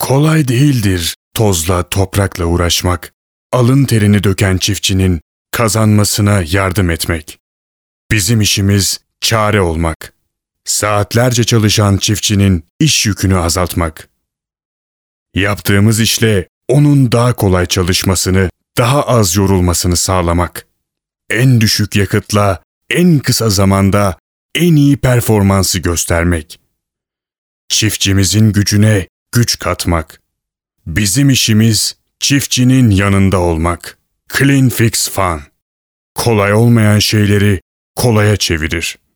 Kolay değildir tozla, toprakla uğraşmak. Alın terini döken çiftçinin kazanmasına yardım etmek. Bizim işimiz çare olmak. Saatlerce çalışan çiftçinin iş yükünü azaltmak. Yaptığımız işle onun daha kolay çalışmasını, daha az yorulmasını sağlamak. En düşük yakıtla, en kısa zamanda en iyi performansı göstermek. Çiftçimizin gücüne güç katmak. Bizim işimiz çiftçinin yanında olmak. Clean Fix Fan. Kolay olmayan şeyleri kolaya çevirir.